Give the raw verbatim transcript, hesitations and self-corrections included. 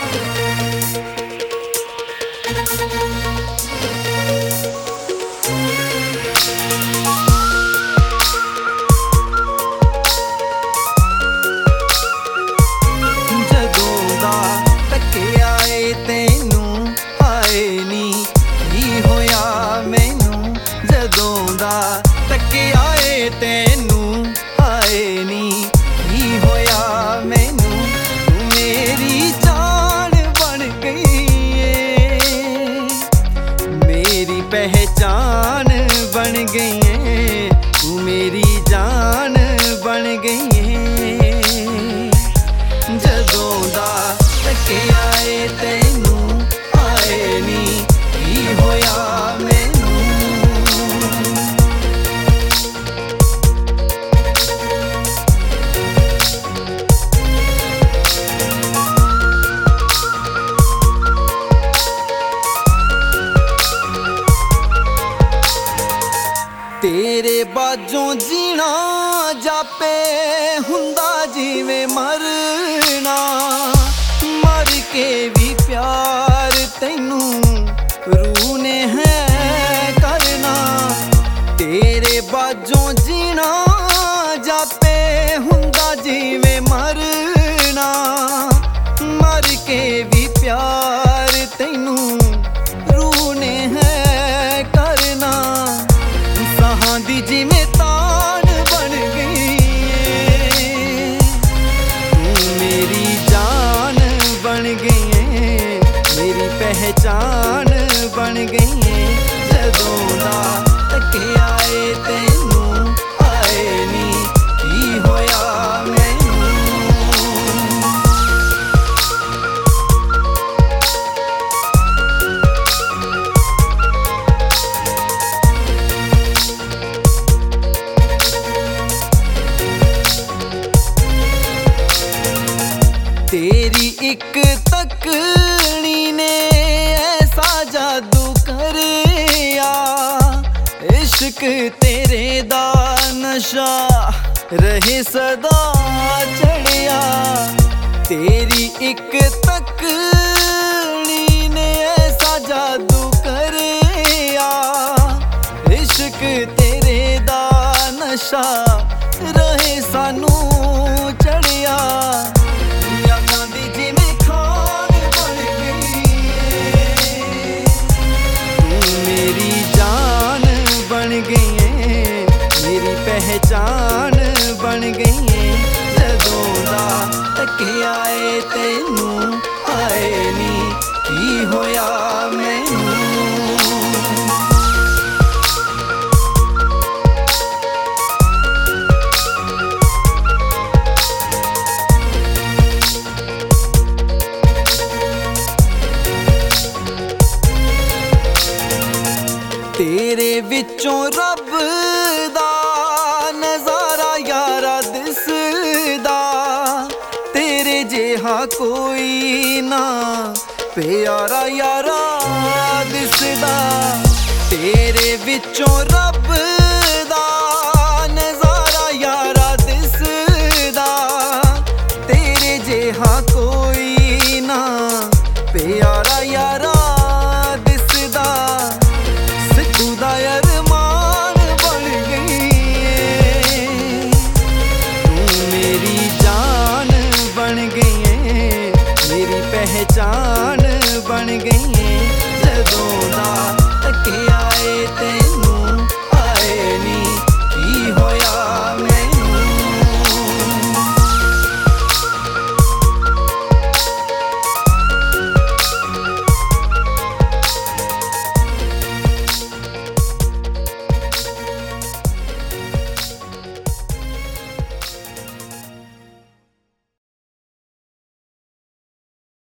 पहचान बन गई है, तू मेरी जान बन गई है। जदों दा तकिया ए तैनू आए नी की होया मैनू। तेरे बाजों जीना जापे हुंदा जिवें मरना, मर के भी प्यार तैनू रूह ने है करना। तेरे बाजों जीना जापे हुंदा जिवें मरना, मर के भी प्यार तैनू रूह ने है करना। दी जिमें तान बन गई है, तू मेरी जान बन गई है, मेरी पहचान बन गई है। जदों दा तकिया ए तैनू आए नी की होया मैनू। तेरी एक तकनी ने ऐसा जादू करया, इश्क तेरे दा नशा रहे सदा चढ़िया। तेरी एक तकनी ने ऐसा जादू करया, इश्क तेरे दा नशा रहे सानू चढ़िया। पहचान बन गई है, जदों दा तकिया ए तैनू आए नी की होया मैनू। तेरे विचों रब दा नजारा यारा दिसदा, तेरे जेहा कोई ना प्यारा यारा दिसदा। तेरे विचों रब दा नजारा यारा दिसदा, तेरे जेहा कोई ना प्यारा यारा दिसदा। सिद्धू दा अरमान बन गई है, तू मेरी जान बन गई है, मेरी पहचान बन गई है। जदों दा तकिया ए